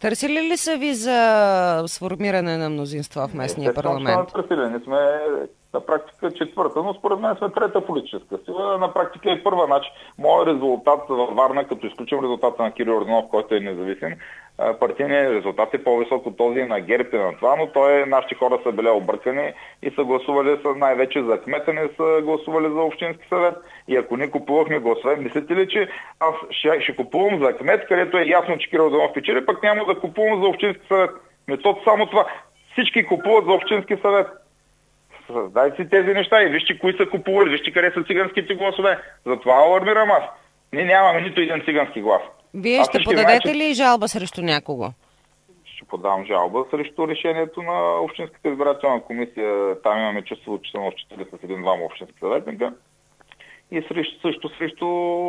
Търсили ли са ви за сформиране на мнозинство в местния парламент? Търсили. Не сме на практика четвърта, но според мен сме трета политическа сила. На практика е първа. Значи, моят резултат във Варна, като изключим резултата на Кирил Йорданов, който е независим, партийният резултат е по-висок от този на ГЕРБ и на това, но нашите хора са били объркани и са гласували най-вече за кмета, не са гласували за общински съвет. И ако ние купувахме гласове, мислите ли, че аз ще купувам за кмет, където е ясно, че Кирил Йорданов печели, пък няма да купувам за общински съвет? Метод само това. Всички купуват за общински съвет. Дайте си тези неща и вижте кои са купували, вижте къде са циганските гласове. Затова алармирам аз. Ние нямаме нито един цигански глас. Вие ще подадете ли жалба срещу някого? Ще подам жалба срещу решението на Общинската избирателна комисия. Там имаме чувство, че съм считали с един-двама общински съветника. И също срещу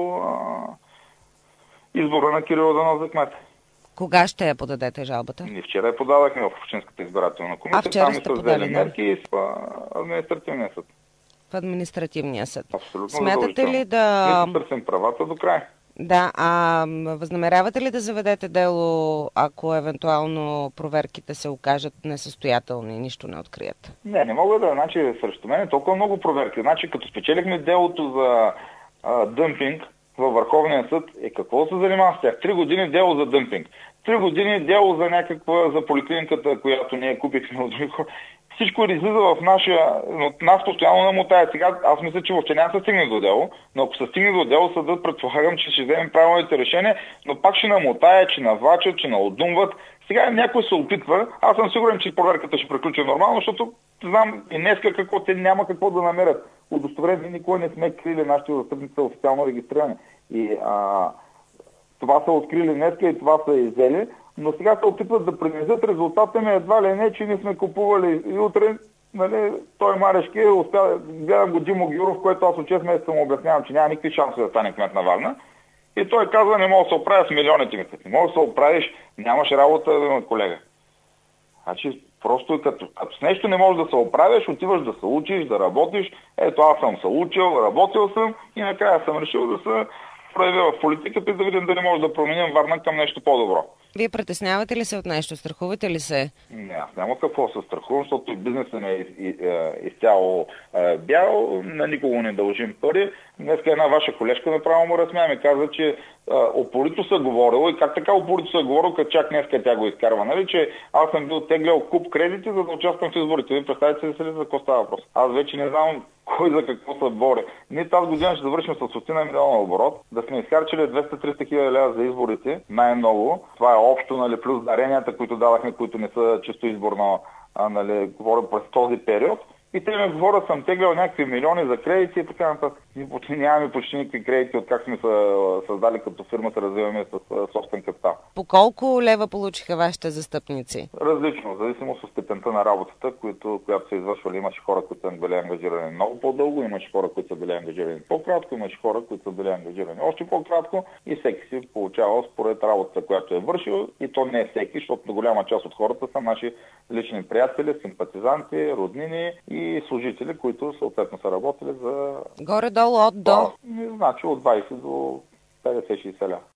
избора на Кирил Йорданов за кмет. Кога ще я подадете жалбата? Ние вчера я подадахме в Общинската избирателна комисия. Вчера сте подали мерки и в административния съд. В административния съд. Абсолютно. Смятате ли да... Ние търсим правата до край. Да, възнамерявате ли да заведете дело, ако евентуално проверките се окажат несъстоятелни и нищо не открият? Не мога да. Значи, срещу мен е толкова много проверки. Значи, като спечелихме делото за дъмпинг във Върховния съд, какво да се занимава с тях? 3 години дело за дъмпинг. 3 години дело за поликлиниката, която ние купихме от други хора. Всичко излиза в нас постоянно намотая. Сега аз мисля, че въобще няма да се стигне до дело, но ако се стигне до дело, съдът предполагам, че ще вземем правилните решения, но пак ще намотая, че навлачат, че наудумват. Сега някой се опитва. Аз съм сигурен, че проверката ще приключи нормално, защото знам и днеска те няма какво да намерят. Удостоверение никога не сме крили, нашите застъпници са официално регистрирани. И това са открили днеска и това са иззели, но сега се опитват да принесат резултата ми едва ли не, че ние сме купували и утре, нали, той Марешки гледам го Димо Гюров, който аз от 6 месеца му обяснявам, че няма никакви шансове да стане кмет на Варна. И той казва, не мога да се оправя с милионите ми. Не мога да се оправиш, нямаш работа, колега. Значи, просто като с нещо не можеш да се оправиш, отиваш да се учиш, да работиш. Ето аз съм се учил, работил съм и накрая съм решил да се проявя в политиката и да видим дали може да променим Варна към нещо по-добро. Вие притеснявате ли се от нещо? Страхувате ли се? Не, аз няма какво се страхувам, защото и бизнесът не е изцяло бял, на никого не дължим пари. Днеска една ваша колежка направо му разсмя, ми каза, че опорито са говорила и как така опорито са говорила, като чак днеска тя го изкарва, нали, че аз съм бил теглял куп кредити, за да участвам в изборите. Вие представете си за какво става въпрос. Аз вече не знам кой за какво се бори. Ние тази година ще завършим с 100 милиона оборот, да сме изхарчили 200-300 хиляди лева за изборите, най-много. Това е общо, нали, плюс даренията, които дадахме, които не са чисто изборно, нали, говоря през този период. И те ми говорят, съм теглял някакви милиони за кредити и така нататък. Нямаме почти никакви кредити, от как сме създали като фирма, се развиваме с собствен капитал. По колко лева получиха вашите застъпници? Различно, в зависимост от степента на работата, която са извършвали. Имаше хора, които са били ангажирани много по-дълго, имаше хора, които са били ангажирани по-кратко, имаше хора, които са били ангажирани още по-кратко и всеки си получава според работата, която е вършил, и то не е всеки, защото голяма част от хората са наши лични приятели, симпатизанти, роднини и служители, които съответно са работили за... Горе-долу от до? Не значи от 20 до 50-60 ля.